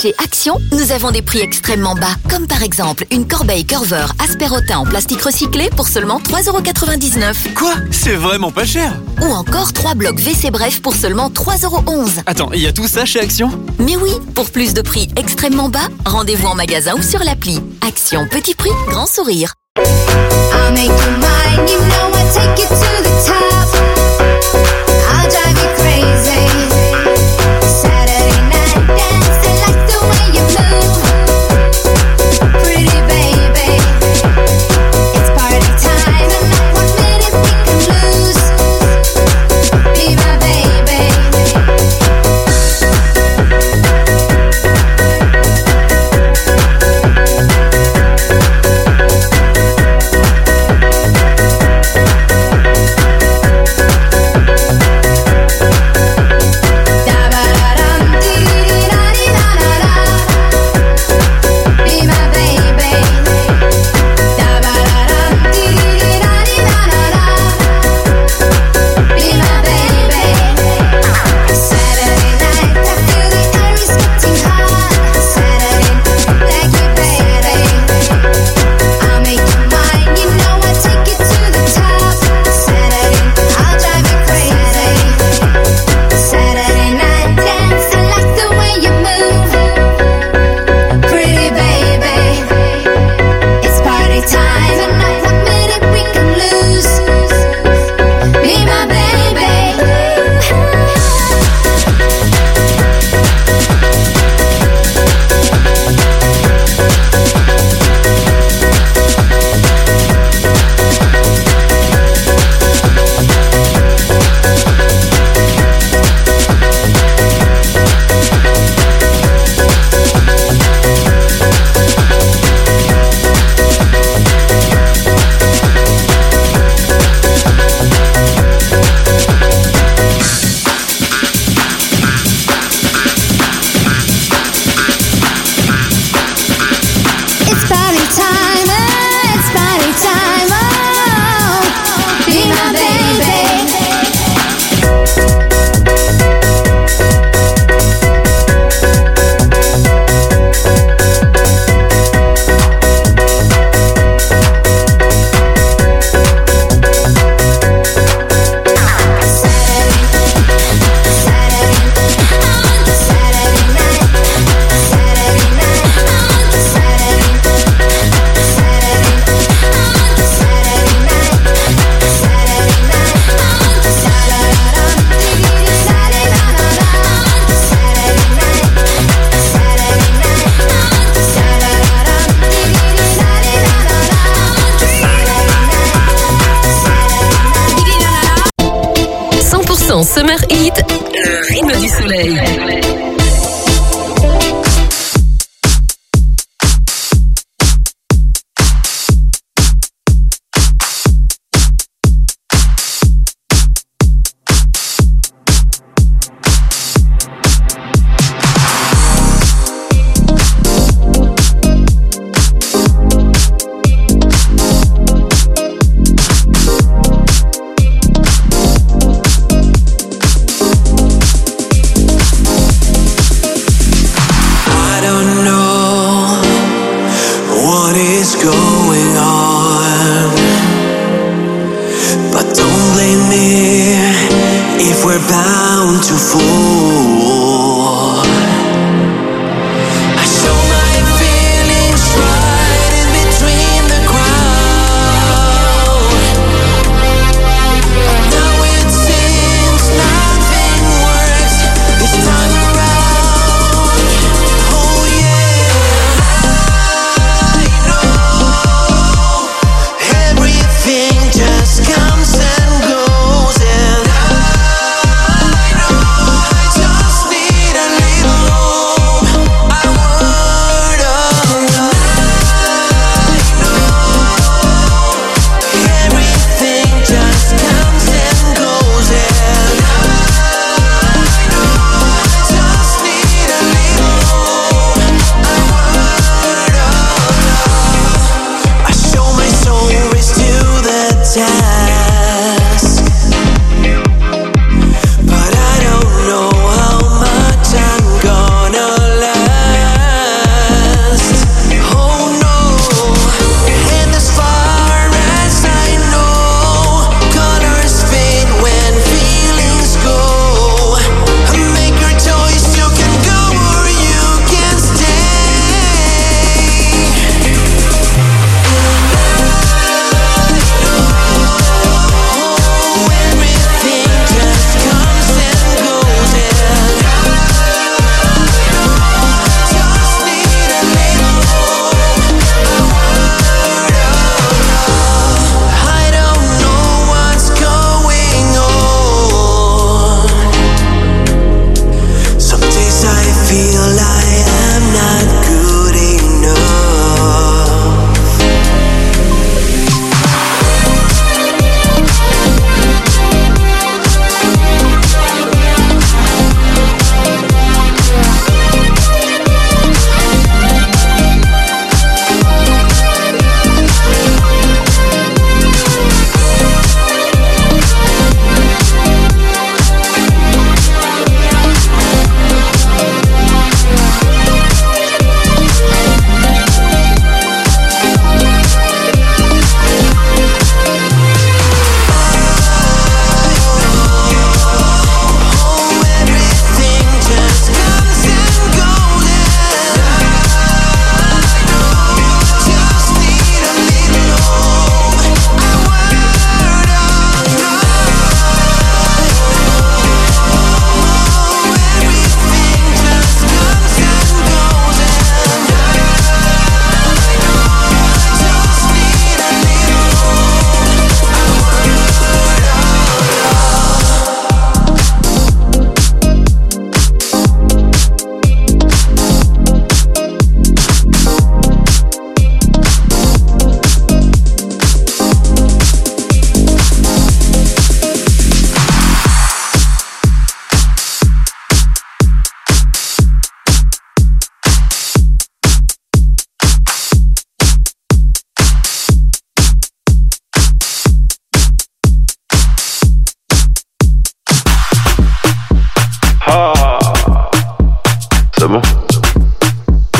Chez Action, nous avons des prix extrêmement bas. Comme par exemple, une corbeille Curver Aspérotin en plastique recyclé pour seulement 3,99 €. Quoi? C'est vraiment pas cher. Ou encore 3 blocs WC Bref pour seulement 3,11 €. Attends, il y a tout ça chez Action? Mais oui, pour plus de prix extrêmement bas, rendez-vous en magasin ou sur l'appli. Action, petit prix, grand sourire. I'll make you mine, you know I take you to the top. I'll drive you crazy. Saturday night dancing like the way you move. Pretty baby, it's party time and not 1 minute we can lose. Be my baby. Summer Heat, le rythme du soleil.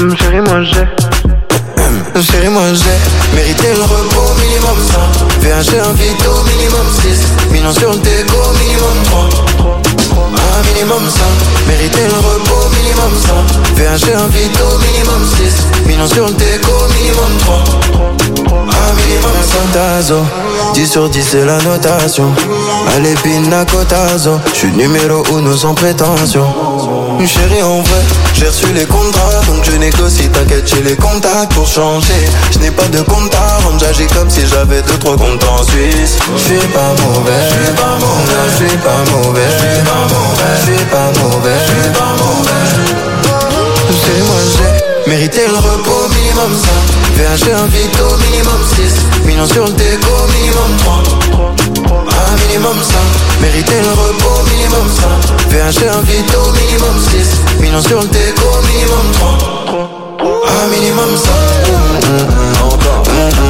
Chérie, moi j'ai mérité le repos, minimum 5. VH invite au minimum 6. Millions sur le déco, minimum 3. Minimum 5. Mérité le repos, minimum 5. VH invite au minimum 6. Millions sur le déco, minimum 3. Minimum 5. Tazo, 10 sur 10 c'est la notation. Allez pina cotazo, j'suis numéro 1 sans prétention. Chérie en vrai, j'ai reçu les contrats, donc je négocie, t'inquiète j'ai les contacts pour changer. Je n'ai pas de compte à rendre, j'agis comme si j'avais 2-3 comptes en Suisse. J'suis pas mauvais, j'suis pas mauvais, j'suis pas mauvais, j'suis pas mauvais, j'suis pas mauvais, j'suis pas mauvais. Chérie moi j'ai mérité le repos, minimum 5. VH invite au minimum 6. Millions sur le déco, minimum 3. Minimum 5. Mérité le repos, minimum 5. VH invite au minimum 6. Millions sur le déco, minimum 3. Minimum 5. Encore.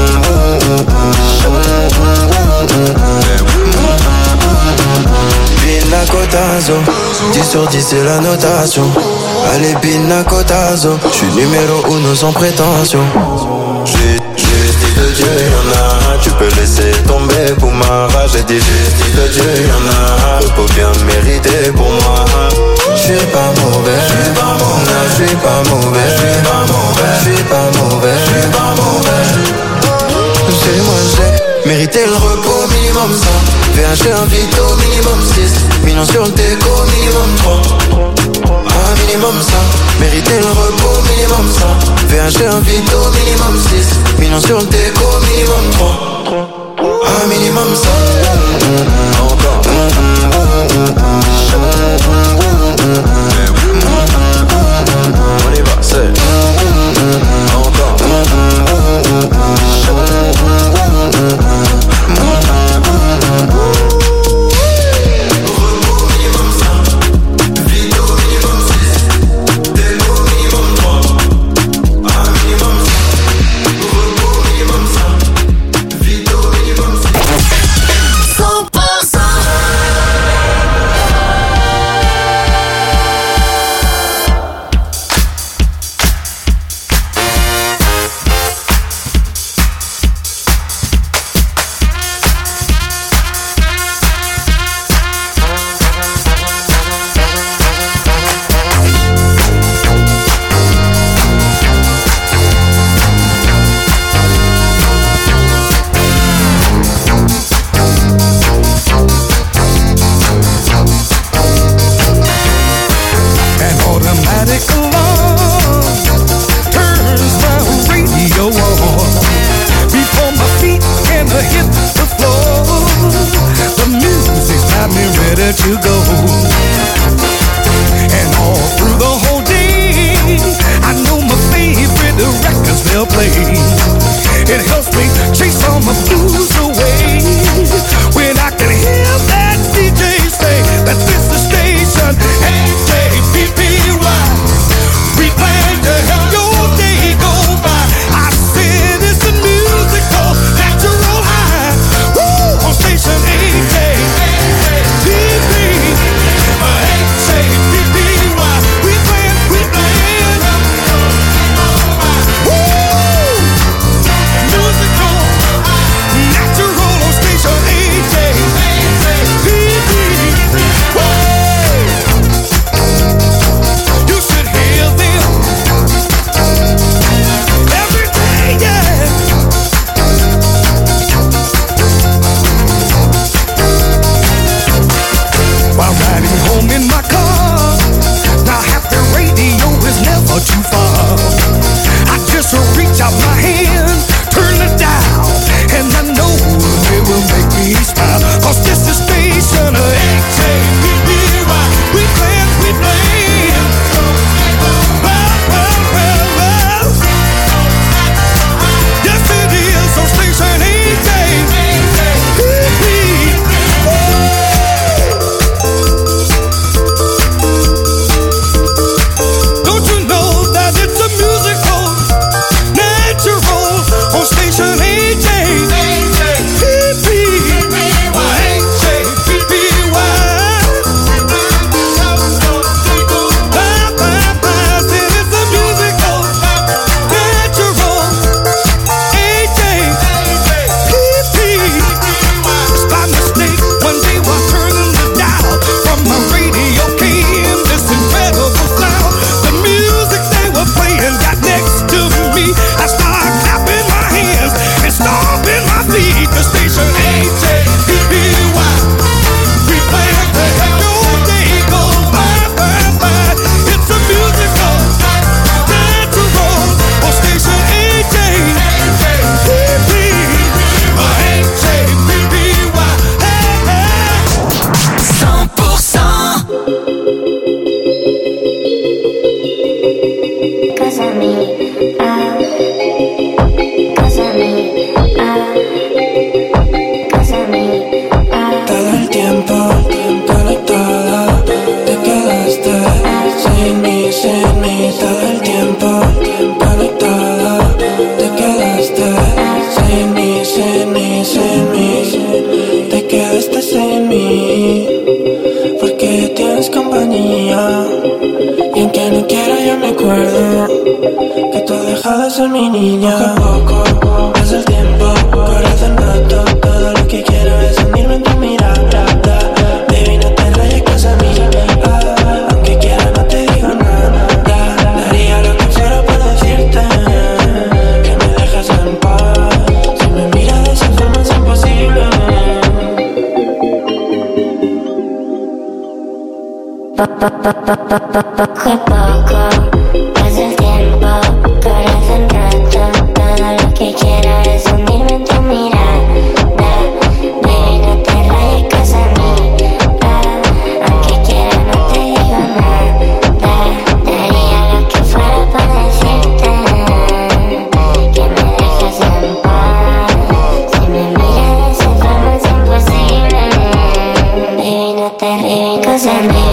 Pina cotazo, 10 sur 10 c'est la notation. Allez pina cotazo, j'suis numéro 1 sans prétention. Justice de Dieu, y'en a. Tu peux laisser tomber pour ma rage. J'ai dit justice de Dieu, y'en a. Repos bien mérité pour moi. J'suis pas mauvais, j'suis pas mauvais, j'suis pas mauvais, j'suis pas mauvais, j'suis pas mauvais, j'suis pas mauvais. Chérie moi j'ai mérité le repos, minimum 5. VH invite au minimum 6. Millions sur le déco, minimum 3. Minimum 5. Mérité le repos, minimum 5. VH invite au minimum 6. Millions sur le déco, minimum 3. Minimum 5. Encore. On y va, c'est encore. Que tú has dejado de ser mi niña. Poco a poco pasa el tiempo, corres el rato. Todo lo que quiero es hundirme en tu mirada. Baby, no te rayes, cosa mía. Aunque quiera no te digo nada. Daría lo que fuera por decirte que me dejas en paz. Si me miras de esa forma es imposible. Poco a poco pasa el tiempo, corres el rato. Todo lo que quiero es hundirme en tu mirada. Baby, no te rayes, cosa mía. Aunque quiera no te digo nada. Daría lo que fuera por decirte que me dejas en paz. Si me miras de esa forma es imposible. Baby, no te rayes, cosa mía.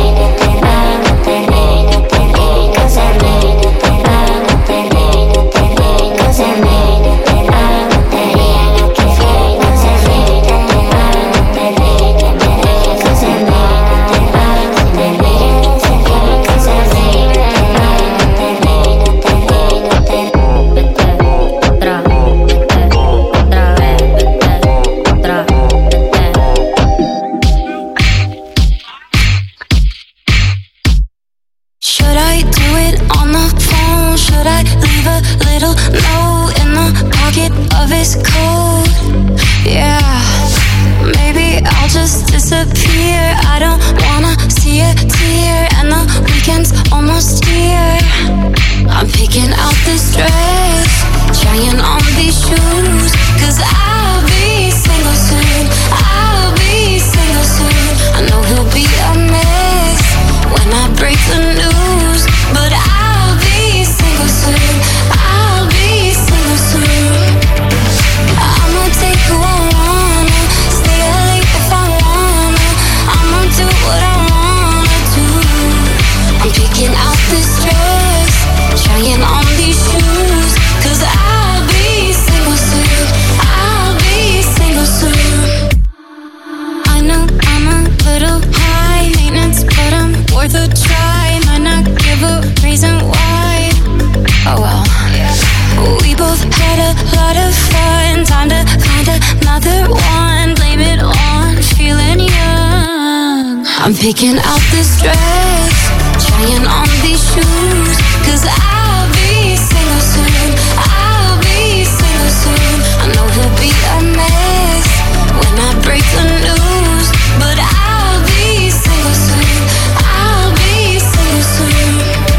Picking out this dress, trying on these shoes, 'cause I'll be single soon, I'll be single soon. I know he'll be a mess when I break the news, but I'll be single soon, I'll be single soon.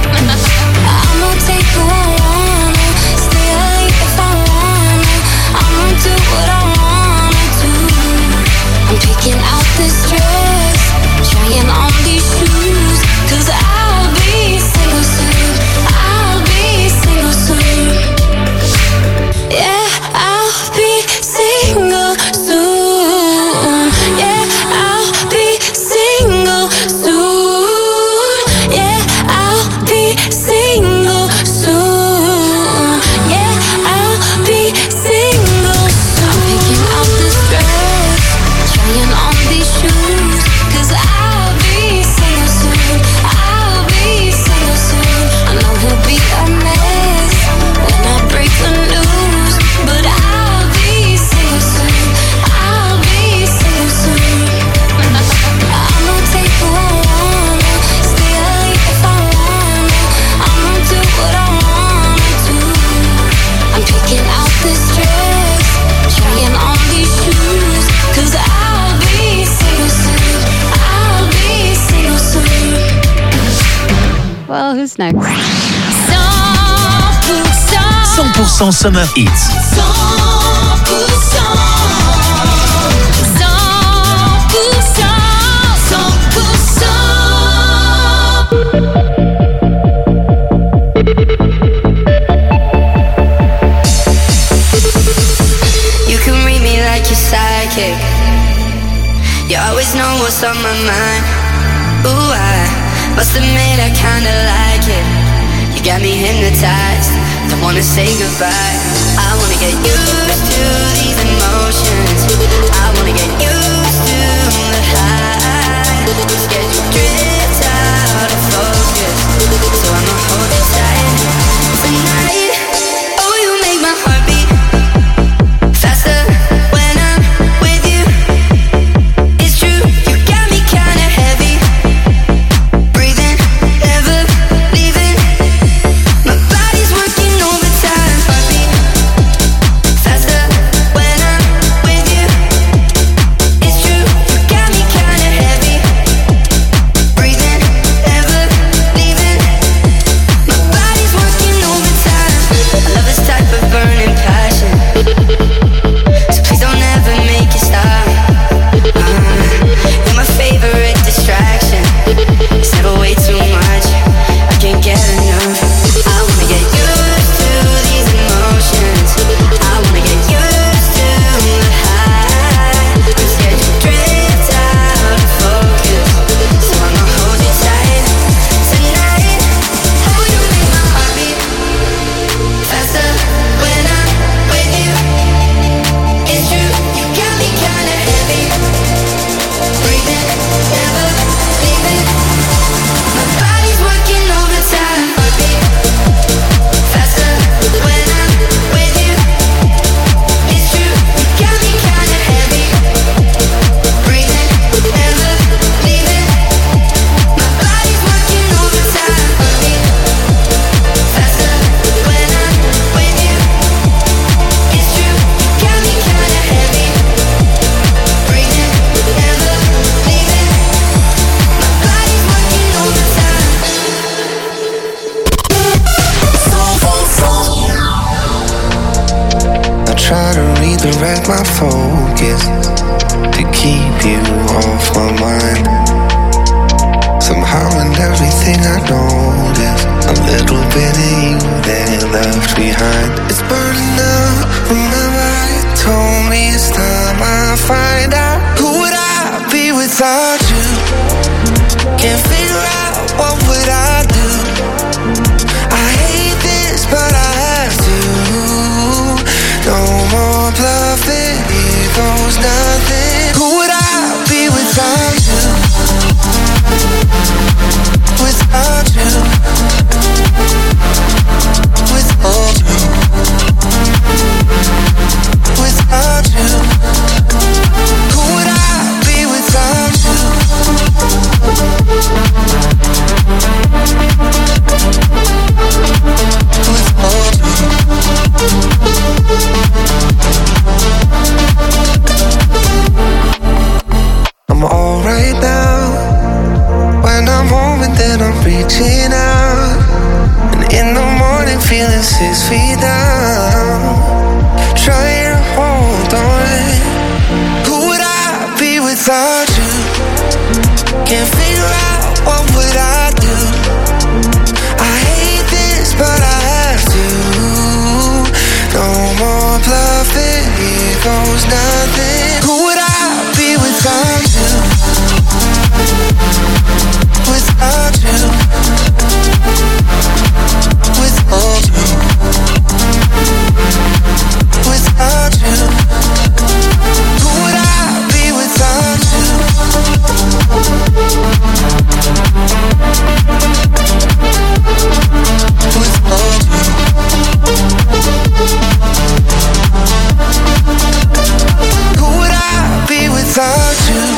I'ma take who I wanna, stay late if I wanna, I'ma do what I wanna do. I'm picking out this dress, trying on these shoes, 'cause I'll be single soon, I'll be single soon. Yeah, I'll be single soon. Yeah, I'll be single soon. Yeah, I'll be single soon. Yeah, I'll be single soon. I'm picking out this dress, trying on these shoes, 'cause I'll be single soon, I'll be single soon. I know he'll be a mess when I break the news, but I'll be single soon, I'll be single soon. I'ma take who I wanna, stay late if I wanna, I'ma do what I wanna do. I'm picking out this dress, trying on these shoes, 'cause I'll be single soon, I'll be single soon. Well, who's next? 100% Summer Hits. 100%. what's on my mind. Ooh, I must admit I kinda like it. You got me hypnotized, don't wanna say goodbye. I wanna get used to these emotions. I wanna get used to the high. I'm scared you drift out of focus, so I'ma hold you tight tonight. Oh, you make my heart beat faster when I'm with you. It's true, you got me kinda heavy, breathing, never leaving. My body's working overtime. Heartbeat faster when I'm with you. It's true, you got me kinda heavy, breathing, never leaving. My body's working overtime. I love this type of burning passion, so please don't ever make it stop. You're my favorite distraction. It's never way too much, I can't get enough. I wanna get used to these emotions. I wanna get used to the high. I'm scared you drift out of focus, so I'ma hold you tight tonight. Oh, you make my heart beat faster when I'm with you. It's true, you got me kinda heavy, breathing, never leaving. My body's working overtime. Heartbeat faster when I'm with you. It's true, you got me kinda heavy, breathing, never leaving. My body's working overtime. Heartbeat faster when I'm with you. It's true, you got me kinda heavy, breathing, never leaving. My body's working overtime. I try to redirect my focus to keep you off my mind. Somehow in everything I notice a little bit of you that left behind. It's burning up. Remember you told me it's time I find out. Who would I be without you? Can't figure out what would I do. I hate this, but I have to. No more bluffing, here goes nothing. Who would I be without you? Without you. Without you. Without you. Who would I be without you? Without you. I'm alright now. When I'm home and then I'm reaching out, and in the morning feeling 6 feet down, trying to hold on. Who would I be without you? Can't figure out what would I do. I hate this, but I have to. No more bluffing, here goes nothing. Who would I be without you? Without you. Without you. Without you. Who would I be without you? Without you. Who would I be without you?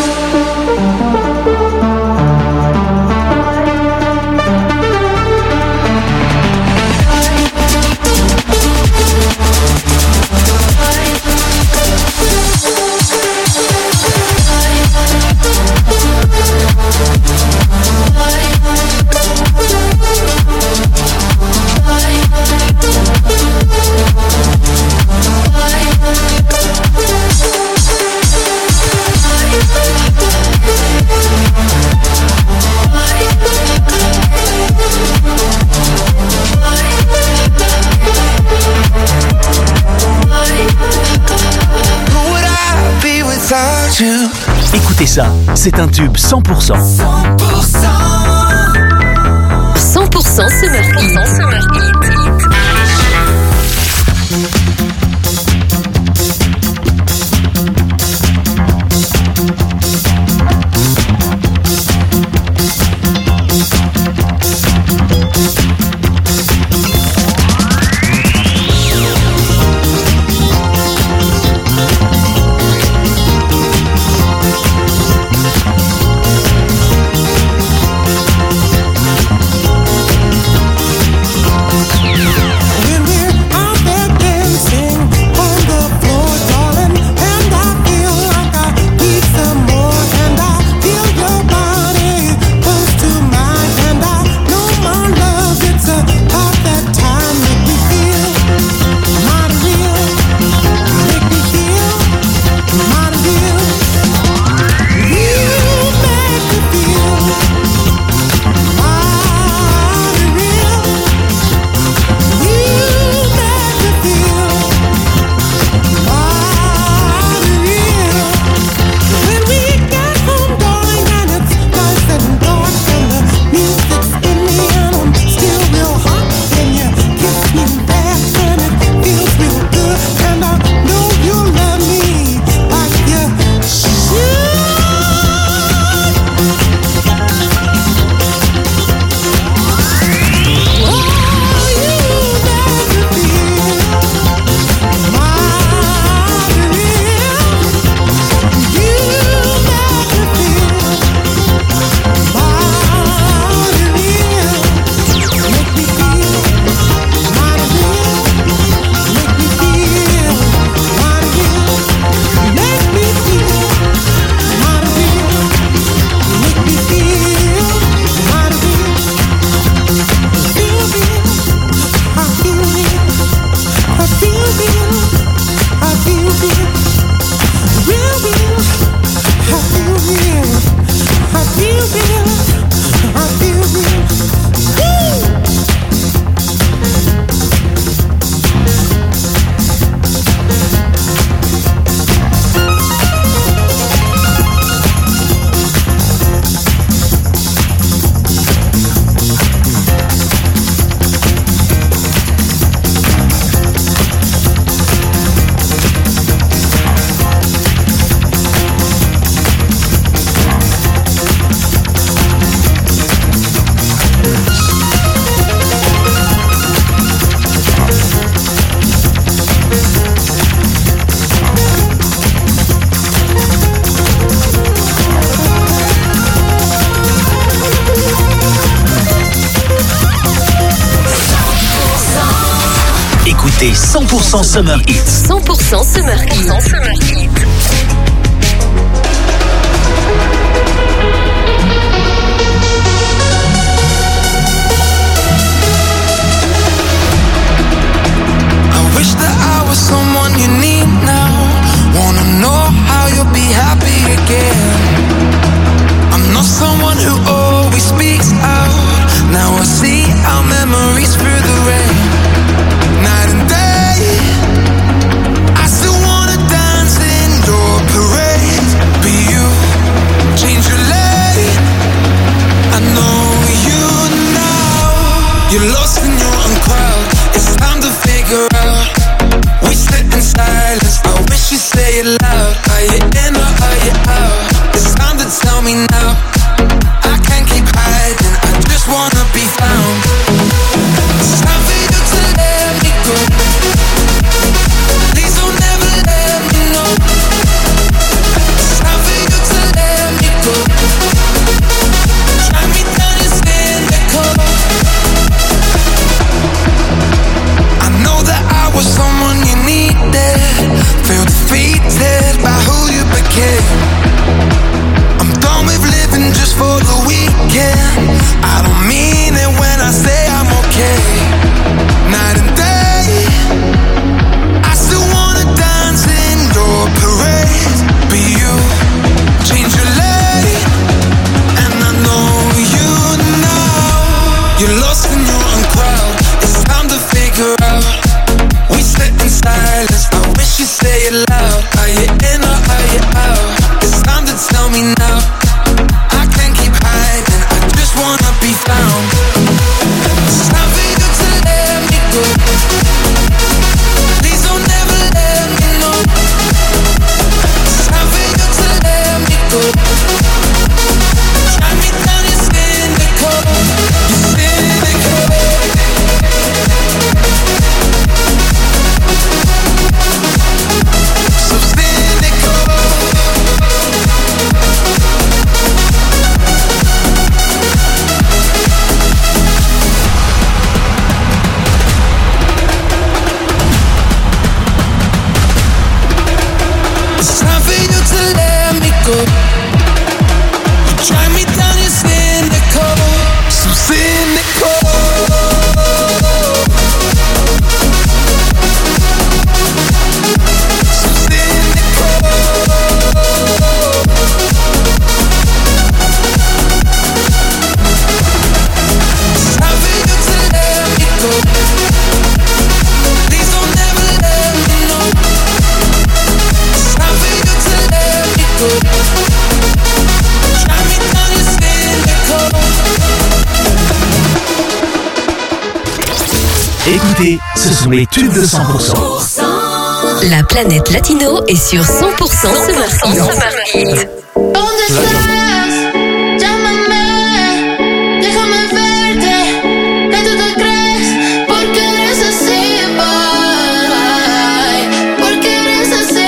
Écoutez ça, c'est un tube 100%. 100% Summer Hit. Écoutez 100% Summer Hits. 100% Summer Hits. I wish that I was someone you need now. Wanna know how you'll be happy again. I'm not someone who always speaks out. Now I see our memories through the rain. Night and day, I still wanna dance in your parade. But you change your lane. I know you now. You're lost in your own crowd. It's time to figure out. We sit in silence. I wish you'd say it loud. Are you in or are you out? It's time to tell me now. I can't keep hiding. I just wanna be found. cynical. You drive me down, you're cynical. So cynical. Écoutez, ce sont les tubes de 100%. La planète latino est sur 100% Summer Hit. ¿Dónde estás? Llámame, déjame verte. ¿Qué tú te crees? ¿Por qué eres así, boy? ¿Por qué eres así,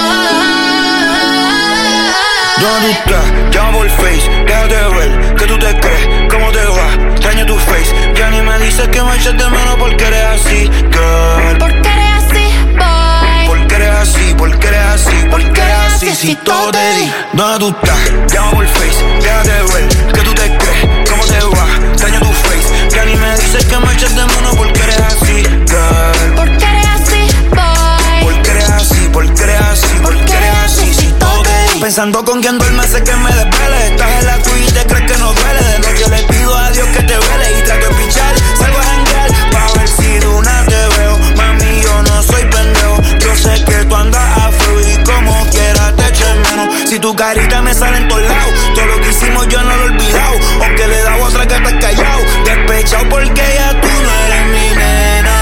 boy? ¿Dónde estás? Llamo por Face, déjate ver. ¿Qué tú te crees? ¿Cómo te va? Extraño tu face. Ya ni me dices que me echas de menos porque eres así, girl. ¿Por qué eres así, boy? Porque eres así, porque eres así, porque eres así. Si todo te di, ¿dónde tú estás? Llamo por Face, déjate ver. ¿Qué tú te crees? ¿Cómo te va? Extraño tu face. Ya ni me dices que me echas de menos porque eres así, girl. ¿Por qué eres así, boy? Porque eres así, porque eres así, porque eres así. Si todo te di. Pensando con quién duerme sé que me desvele. Estás en la tuya y te crees que no duele. De noche le pido a Dios que te vele. Y trato de pichar, salgo a janguear pa' ver si de una te veo. Mami, yo no soy pendejo. Yo sé que tú andas a fuego y como quiera te eches menos. Si tu carita me sale en todos lados, todo lo que hicimos yo no lo he olvidado. Aunque le he dado otra que estás callado. Despechado porque ya tú no eres mi nena.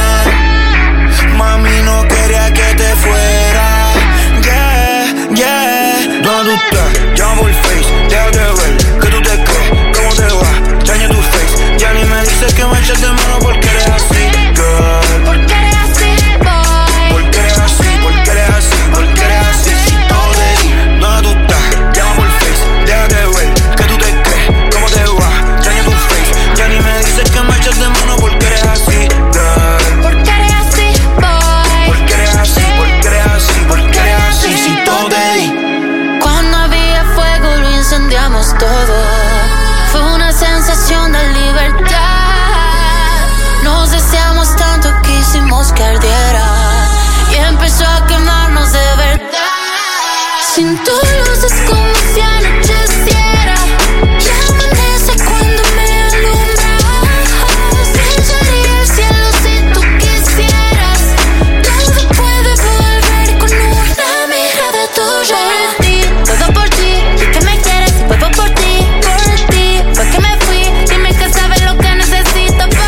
Mami, no quería que te fuera. Yeah, yeah. ¿Dónde tú estás? Llamo por Face, déjate ver. ¿Qué tú te crees? ¿Cómo te va? Extraño tu face. Ya ni me dices que me echas de mano porque eres así, girl. ¿Por qué eres así, boy? Porque eres así, porque eres así, porque eres así. Si todo te di, ¿dónde tú estás? Llama por Face, déjate ver. ¿Qué tú te crees? ¿Cómo te va? Extraño tu face. Ya ni me dices que me echas de mano porque eres así, girl. ¿Por qué eres así, boy? Porque eres así, porque eres así, porque eres así. Si todo te di. Cuando había fuego lo incendiamos todo. Fue una sensación de libertad. Nos deseamos tanto que hicimos que ardiera. Y empezó a quemarnos de verdad. Sin tu luz es como si anocheciera. Y amanece cuando me alumbras. Echaría el cielo si tú quisieras. Todo puede volver con una mirada tuya. Todo por ti, que me quieres, vuelvo por ti, fue que me fui, dime que sabes lo que necesito, boy.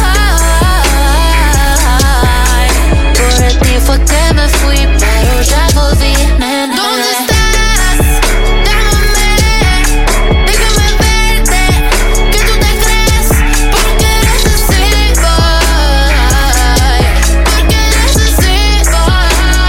Por ti fue que me fui, pero ya volví, nena. ¿Dónde estás? Llámame, déjame verte, ¿qué tú te crees? ¿Por qué eres así, boy? ¿Por qué eres así, boy?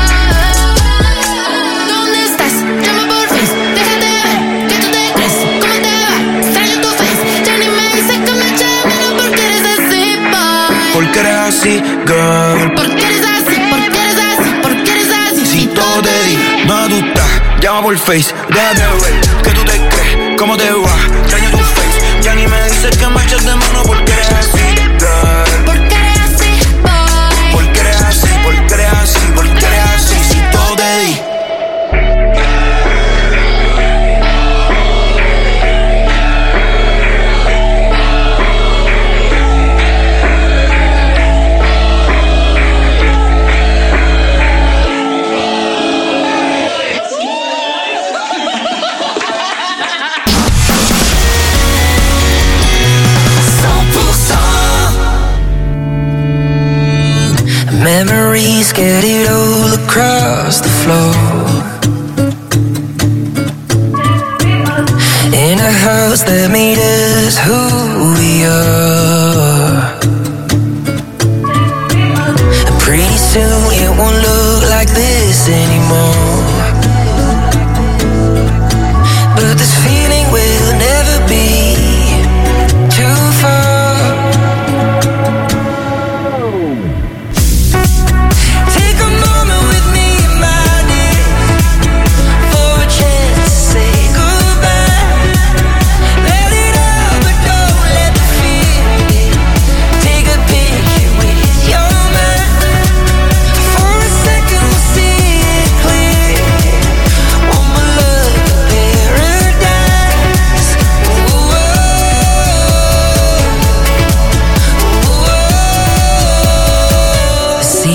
¿Dónde estás? Llama por Face, déjate ver, ¿qué tú te crees? ¿Cómo te va? Extraño tu face, ya ni me dices que me eché de menos porque eres así, boy. Porque eres así, girl. ¿Por qué eres así? ¿Por qué eres así? ¿Por qué eres así? Si todo te di, ¿dónde tú estás? Llama por Face, déjate ver. ¿Qué tú te crees? ¿Cómo te va? Extraño tu face. Ya ni me dices que me echas de mano porque eres así, girl. ¿Por qué eres así, boy? Porque eres así, porque eres así, porque eres así. Si todo te di. Memories scattered all across the floor. In a house that made us who we are. And pretty soon it won't look like this anymore. But this feeling will never be too far. Take a moment with me, my dear, for a chance to say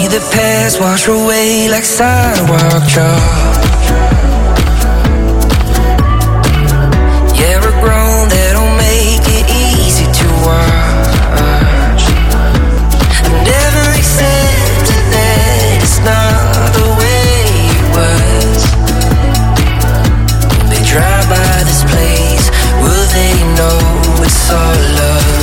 the past wash away like sidewalk chalk. Yeah, we're grown, that don't make it easy to watch. I've never accepted that it's not the way it was. When they drive by this place, will they know it's all love?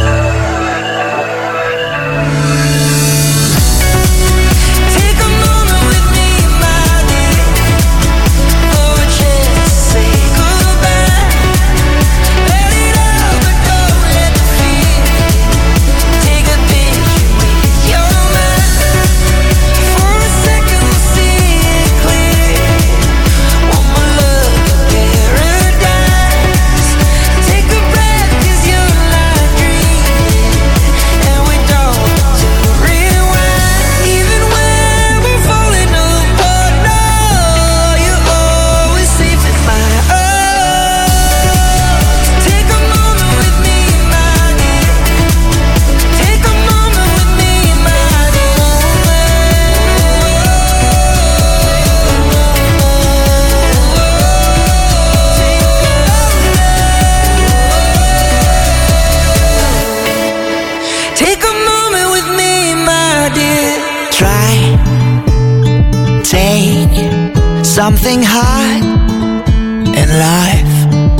Something hard in life,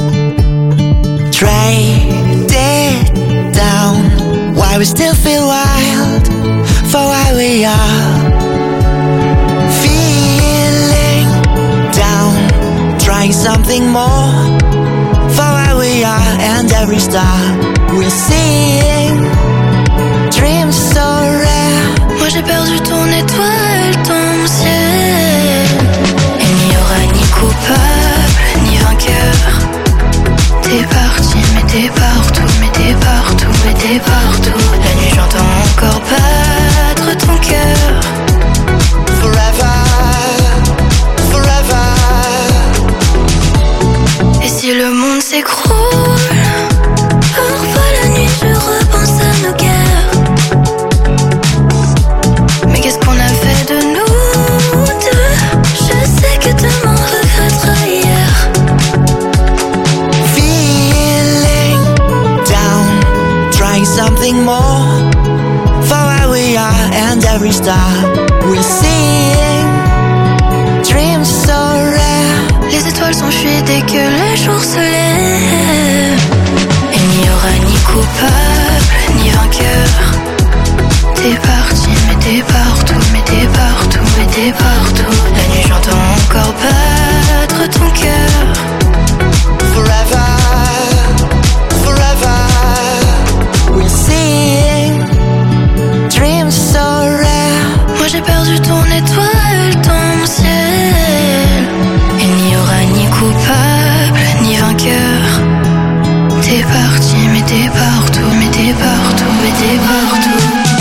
trade it down. Why we still feel wild for why we are. Feeling down, trying something more for why we are. And every star we're seeing, dreams so rare. Moi j'ai perdu ton étoile, ton ciel. Ni coupable, ni vainqueur. T'es parti, mais t'es partout, mais t'es partout, mais t'es partout. La nuit j'entends encore battre ton cœur. Forever, forever. Et si le monde s'écroule, parfois la nuit je repense à nos guerres. Mais qu'est-ce qu'on a fait de nous deux? Je sais que demain regrettera hier. Feeling down, trying something more for where we are. And every star we're seeing, dreams so rare. Les étoiles s'enfuient dès que le jour se lève. Et il n'y aura ni coupable, ni vainqueur. T'es parti, mais t'es partout, mais t'es partout, mais t'es partout. La nuit j'entends encore battre ton cœur. Forever, forever. We're seeing dreams so rare. Moi j'ai perdu ton étoile, ton ciel. Il n'y aura ni coupable, ni vainqueur. T'es parti, mais t'es partout, mais t'es partout, mais t'es partout.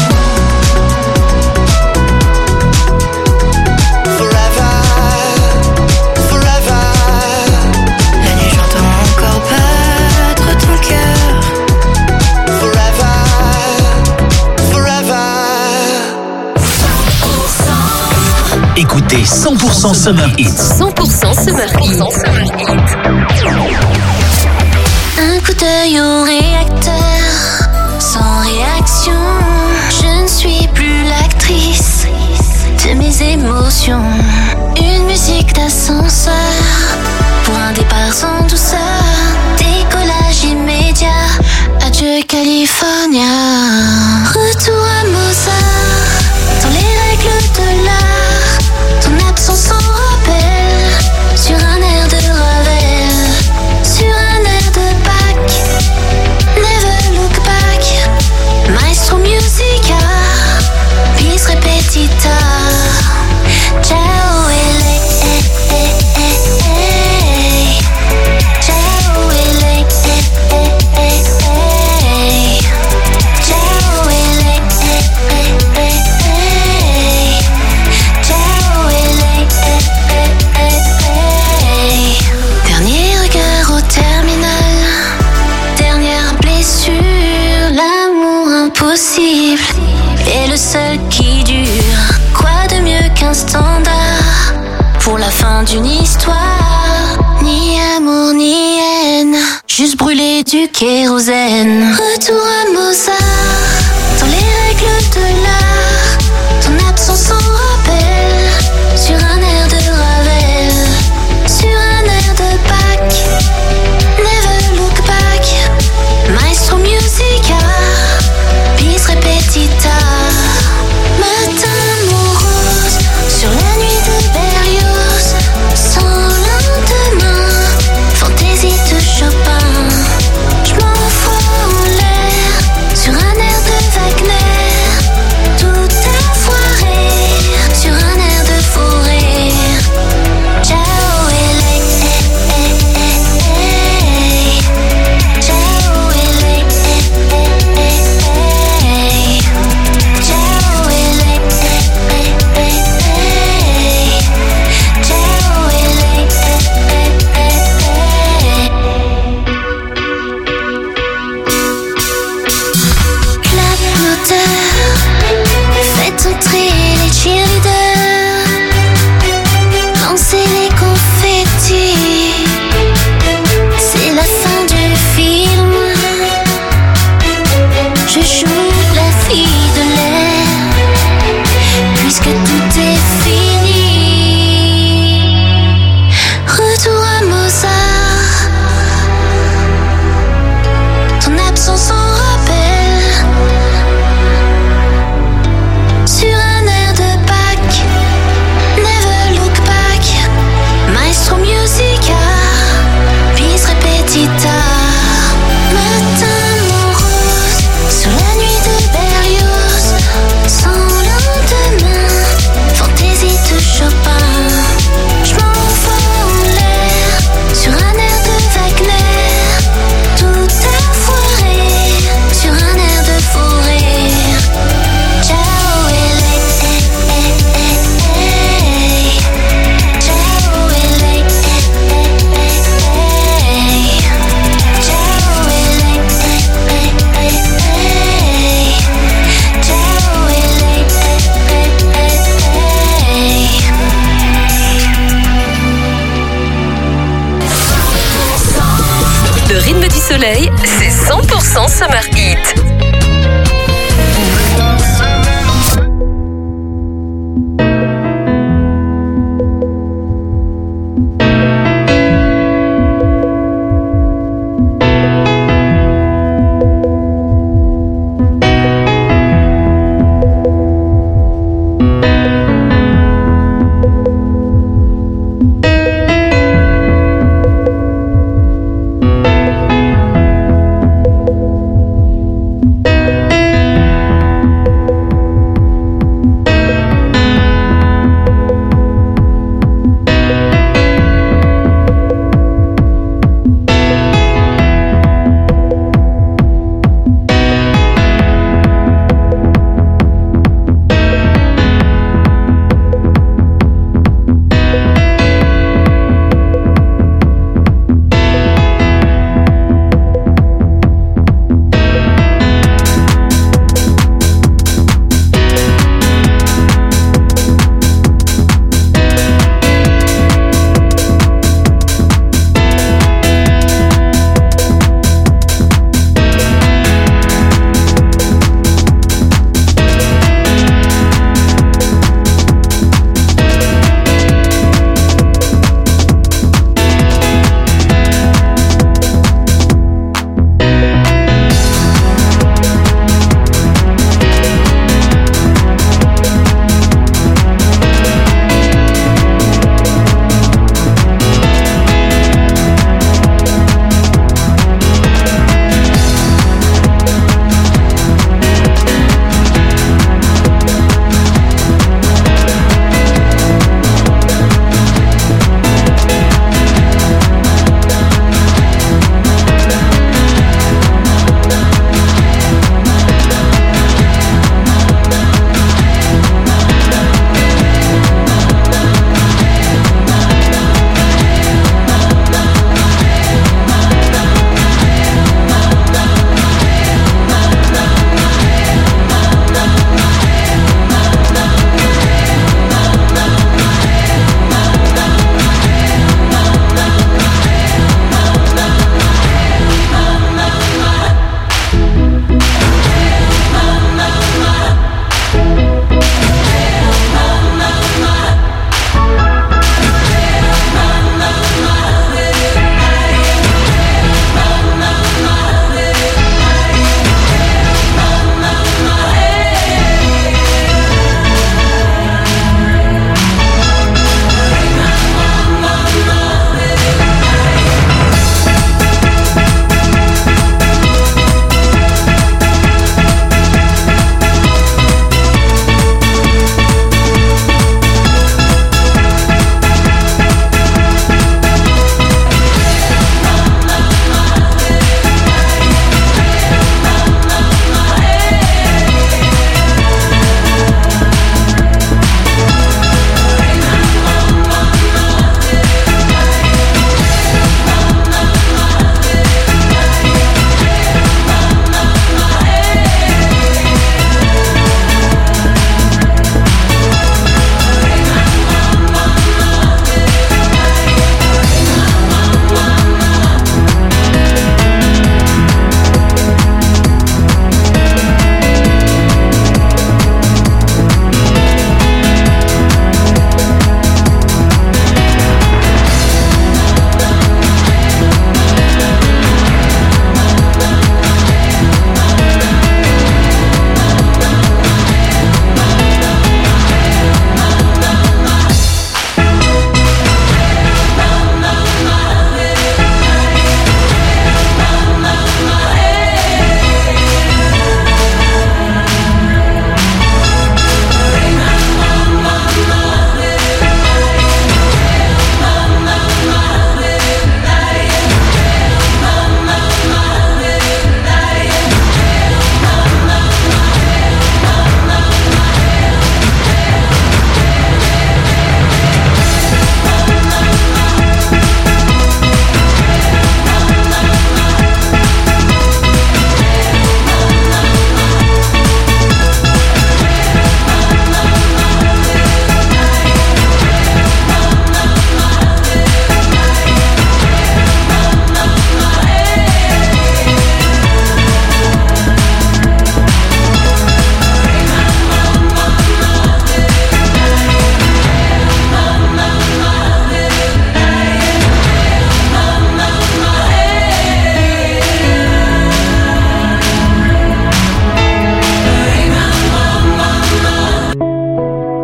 Écoutez 100% Summer Hits. 100% Summer Hits. Un coup d'œil au réacteur, sans réaction. Je ne suis plus l'actrice de mes émotions. Une musique d'ascenseur, pour un départ sans douceur. Décollage immédiat, adieu California. Retour à Mozart, dans les règles de l'art. Ton absence s'en rappelle, sur un air de Ravel, sur un air de Bach. Never look back, Maestro Musica, bis repetita. Ciao ele, ciao ele, ciao ele. un standard pour la fin d'une histoire. Ni amour ni haine, juste brûler du kérosène. Retour à Mozart, dans les règles de l'art. Ton absence en rappelle, sur un air de Ravel, sur un air de Bach. Never look back, Maestro Musica, bis repetita. Matin morose, sur la nuit de Berlioz, sans lendemain, fantaisie de Chopin. J'm'en fous en l'air, sur un air de Wagner, tout a foiré, sur un air de forêt. Ciao LA, ciao LA, ciao LA, ciao LA. Clap moteur, faites entrer les cheerleaders, lancez les confettis, c'est la fin du film. Je joue la fille de l'air, puisque tout est fini. Retour à Mozart, ton absence en rappelle, sur un air de Bach. Never look back, Maestro Musica, bis repetita. Matin morose, sur la nuit de Berlioz, sans lendemain, fantaisie de Chopin. J'm'en fous en l'air, sur un air de Wagner, tout a foiré, sur un air de forêt. Ciao LA, ciao LA, ciao Le rythme du soleil, c'est 100% Summer Hit.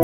Oh,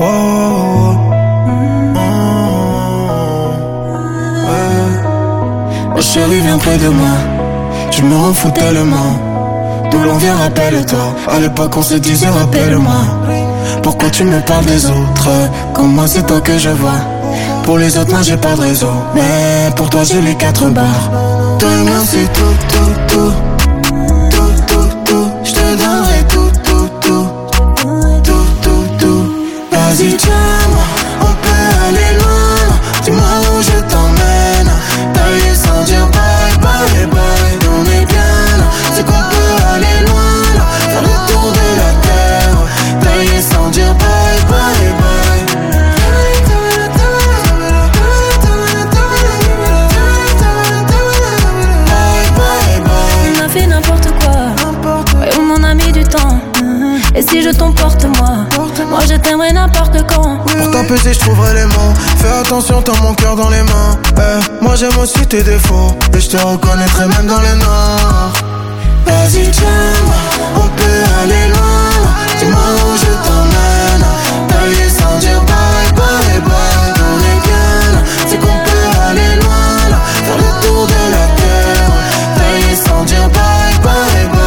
oh, chérie, viens près de moi. Je me rends fou tellement. D'où l'on vient, rappelle-toi. À l'époque, on se disait, rappelle-moi. Pourquoi tu me parles des autres? Comme moi, c'est toi que je vois. Pour les autres, moi, j'ai pas de réseau. Mais pour toi, j'ai les 4 barres. Toi et moi, c'est tout, tout, tout. Tout, tout, tout. Je te donnerai tout, tout, tout. Tout, tout, tout. Vas-y, tiens-moi, on peut aller loin. Dis-moi où je t'emmène. Tailler sans dire bye, bye, bye. On est bien là, c'est qu'on peut aller loin là. Faire le tour de la terre. Tailler sans dire bye, bye, bye. On a fait n'importe quoi, ouais, on en a mis du temps. Et si je t'emporte moi je t'aimerai n'importe quand. Pour t'apaiser je trouverai les mots. Fais attention, t'as mon cœur dans les mains. Moi j'aime aussi tes défauts. Et je te reconnaîtrai même dans les noirs. Vas-y tiens-moi, on peut aller loin. Dis-moi où je t'emmène. Tailler sans dire bye, bye, bye. On est bien là, c'est qu'on peut aller loin là. Faire le tour de la terre. Tailler sans dire bye, bye, bye.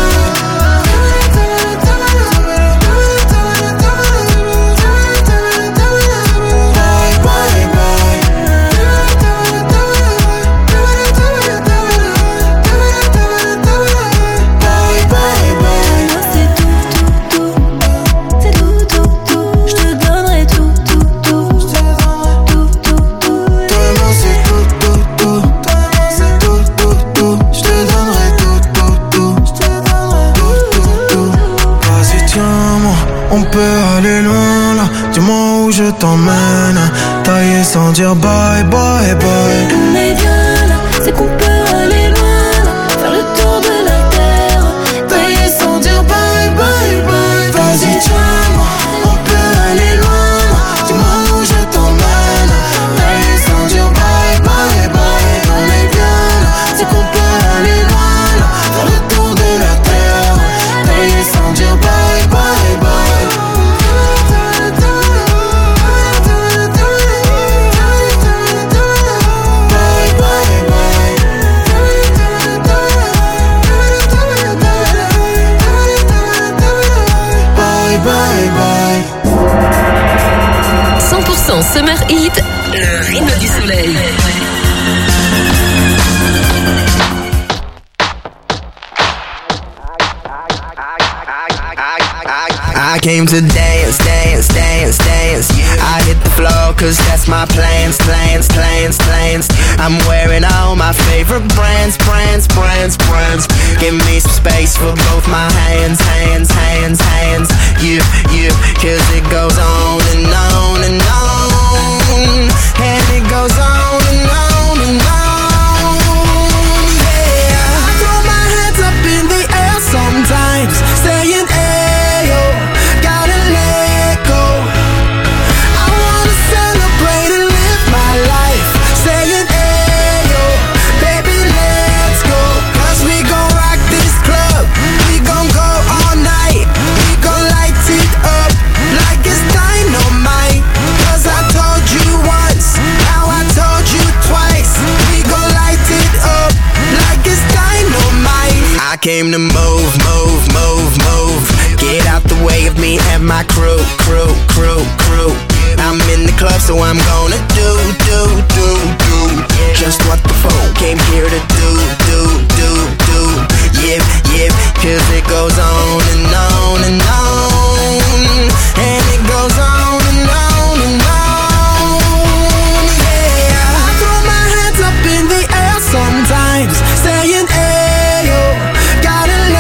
On peut aller loin là, dis-moi où je t'emmène. Tailler sans dire bye, bye, bye. On est bien là, c'est qu'on peut aller loin là. Faire le tour de la terre. Tailler sans dire bye, bye, bye. Vas-y tiens-moi, on peut aller loin là. Dis-moi où je t'emmène. Tailler sans dire bye, bye, bye. On est bien là, c'est qu'on peut aller loin là. Faire le tour de la terre. Tailler sans dire bye, bye, bye. Bye bye. 100% Summer Hit, le rythme du soleil. I came to dance, dance, dance, dance. I hit the floor cause that's my plans, plans, plans, plans. I'm wearing all my favorite brands, brands, brands, brands. Give me some space for both my hands, hands, hands, hands. Yeah, yeah, cause it goes on and on and on. And it goes on and on and on. Yeah, I throw my hands up in the air sometimes, saying ayo, gotta let go. I wanna celebrate and live my life, saying ayo, baby let's go. Cause we gon' rock this club, we gon' go all night. We gon' light it up like it's dynamite. Cause I told you once, now I told you twice. We gon' light it up like it's dynamite. I came to move, move, move, move. Get out the way of me and my crew, crew, crew, crew. I'm in the club, so I'm gonna do just what the folk came here to do. Yep, yep, cause it goes on and on and on. And it goes on and on and on. Yeah, I throw my hands up in the air sometimes, saying ayo, gotta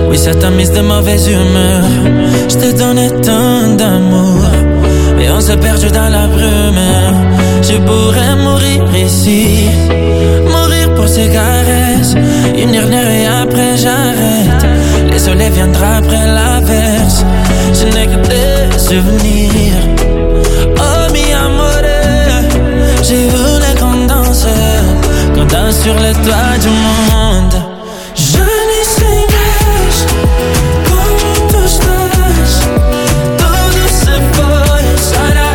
Oui, ça t'a mise de mauvaise humeur. Je t'ai donné tant d'amour et on s'est perdu dans la brume. Je pourrais mourir ici, mourir pour ces caresses. Une dernière et après j'arrête. Le soleil viendra après l'averse. Je n'ai que des souvenirs. Oh mi amore, j'ai voulu qu'on danse sur les toits du monde. Je n'y sais pas comment tout se passe. Tout se passe,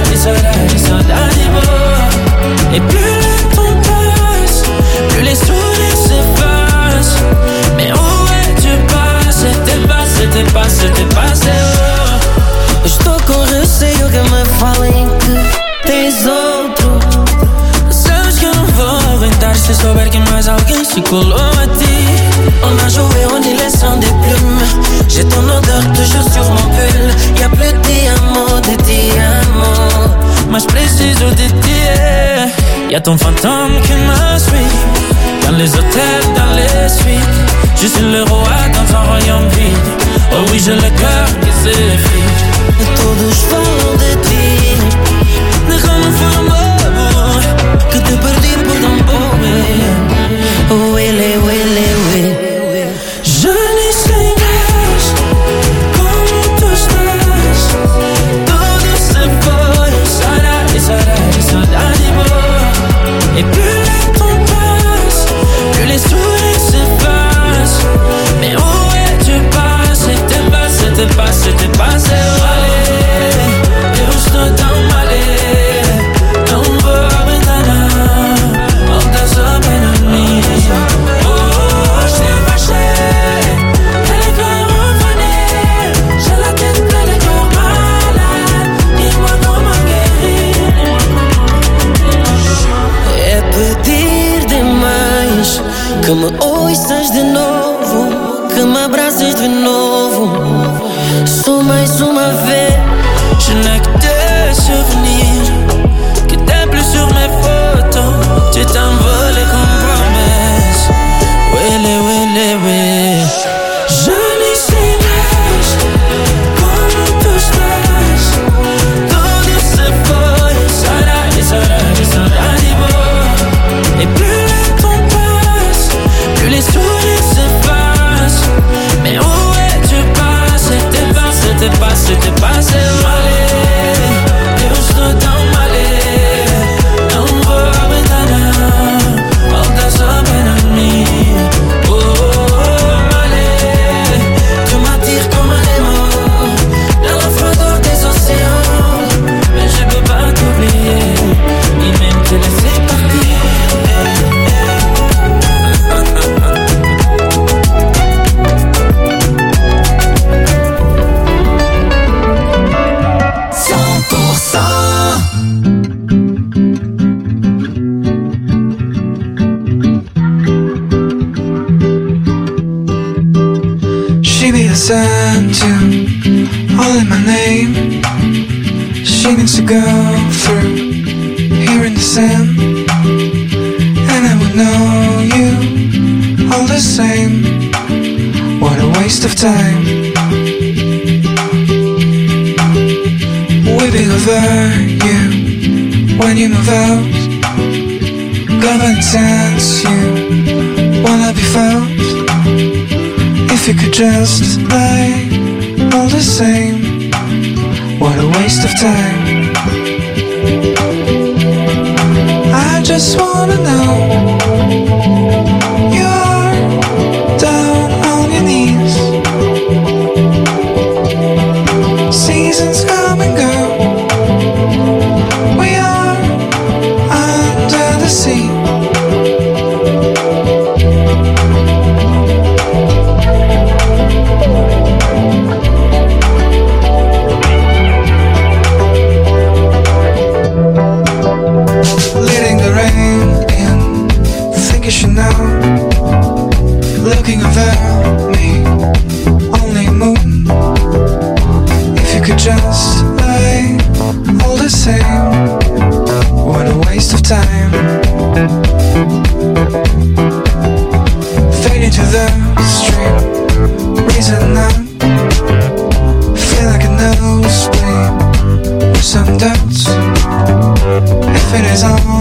et plus le temps passe, plus les sourires s'effacent. Mais où es-tu passé? C'était passé. Estou com receio que me falem que tens outro. Sabes que eu não vou aguentar se souber que mais alguém se colou a ti. On a joué au nid laissant des plumes. J'ai ton odeur toujours sur mon pull. Y'a plus de diamants, de diamants. Mas preciso de ti. Y'a ton fantôme qui me suit. Dans les hôtels, dans les suites. Je suis le roi dans un royaume vide. Oh oui, j'ai le cœur qui s'effrite. E todos falam de ti. Déjame fui un bobo que te perdí por tan poco. Huele, huele, huele. Je n'y sais pas comment tout se passe. Tout se passe, et plus le temps passe, plus les sourires s'effacent. Mais où es-tu passé? C'était passé. Eu estou tão mal. Não vou aguentar. Volta só para mim. Oh, je t'ai fâché. T'as le cœur revenir. J'ai la tête pleine de cœur malade. Dis-moi comment guérir. É pedir demais que me ouças de novo, que me abraces de novo. Só mais uma vez. Je n'ai que des souvenirs qui t'aiment plus sur mes photos. Tu t'envoles comme promesse. Oui. Je n'y sais pas comment tout se passe. Tout se passe, et plus le temps passe, plus les sourires s'effacent. Mais où es-tu passé? C'était passé. Eu estou tão mal. Não vou aguentar. Volta só para mim. Oh, malé. Tu m'attires comme un aimant dans la froideur des océans. Mais je peux pas t'oublier, ni même te laisser partir. She be the sun too, all in my name. She needs to go through here in the sand, and I would know you all the same. What a waste of time. Weeping over you when you move out. Common sense, you wanna be found. If you could just lie all the same. What a waste of time. I just wanna know you're down on your knees. Seasons come and go. We are under the sea. Letting the rain in and I feel like a nosebleed with some doubts. If it is all